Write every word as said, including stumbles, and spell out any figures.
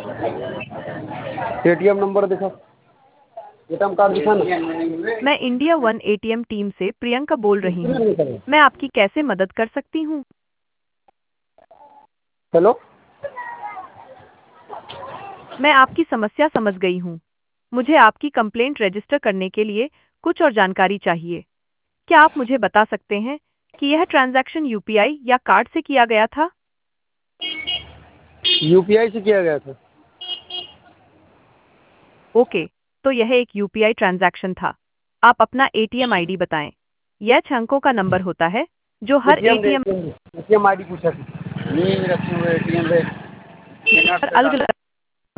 ATM number दिखा, ATM card दिखा ना। मैं इंडिया वन एटीएम टीम से प्रियंका बोल रही हूँ। मैं आपकी कैसे मदद कर सकती हूँ? हेलो, मैं आपकी समस्या समझ गई हूँ। मुझे आपकी कंप्लेंट रजिस्टर करने के लिए कुछ और जानकारी चाहिए। क्या आप मुझे बता सकते हैं कि यह ट्रांजैक्शन यूपीआई या कार्ड से किया गया था? यूपीआई से किया गया था। ओके, तो यह एक यूपीआई ट्रांजैक्शन था। आप अपना एटीएम आईडी बताएं। यह छह अंकों का नंबर होता है जो हर एटीएम दे, ATM ATM ATM I D पूछा था। ये रखे हुए एटीएम है। पर अलग अलग